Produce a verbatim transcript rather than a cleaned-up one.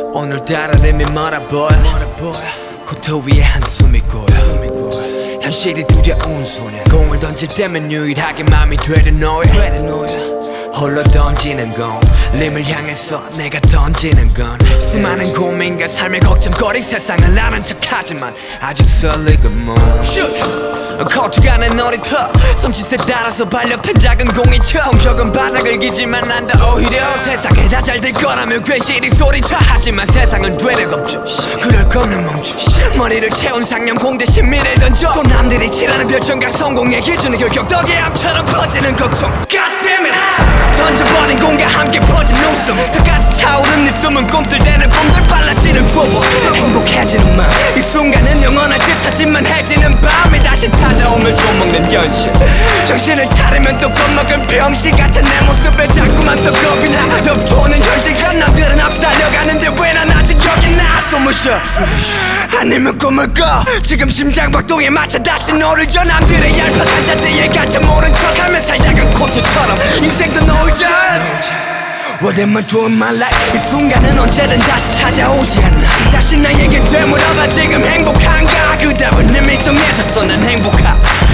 오늘따라 내미 멀어보여 코트 위에 한숨이 고여 현실이 두려운 소년 공을 던질 때면 유일하게 맘이 되는 너야 홀로 던지는 건 림을 향해서 내가 던지는 건 수많은 고민과 삶의 걱정거리 세상을 아는 척하지만 아직 설레고 뭐 코트가 내 놀이터 섬짓에 따라서 발렵한 작은 공이쳐 성격은 바닥을 기지만 난다 오히려 세상에 다 잘 될 거라며 괜시리 소리쳐 하지만 세상은 되레 겁죠 그럴 거면 멈춰 머리를 채운 상념 공대신 미래를 던져 또 남들이 칠하는 별점과 성공의 기준은 결격 덕이암처럼 퍼지는 걱정 God damn it 던져버린 공과 함께 퍼진 웃음 턱까지 차오른 네 숨은 꿈틀대는 꿈들 빨라지는 구보 행복해지는 마음 이 순간은 영원할 듯하지만 해지는 밤이 다시 찾아오면 또 먹는 현실 정신을 차리면 또 겁먹은 병신 같은 내 모습에 자꾸만 또 겁이 나 덮도는 현실과 남들은 앞서 달려가는데 왜 난 아직 여기 나 숨을 쉬어 아니면 꿈을 꿔 지금 심장박동에 맞춰 다시 너를 줘 남들의 얄팍한 잔디에 갇혀 모른 척하며 살다간 코트처럼 인생도 놀자 What am I doing my life 이 순간은 언제든 다시 찾아오지 않나 다시 나에게 되물어봐 지금 행복한가 그 답은 이미 정해졌어 난 행복하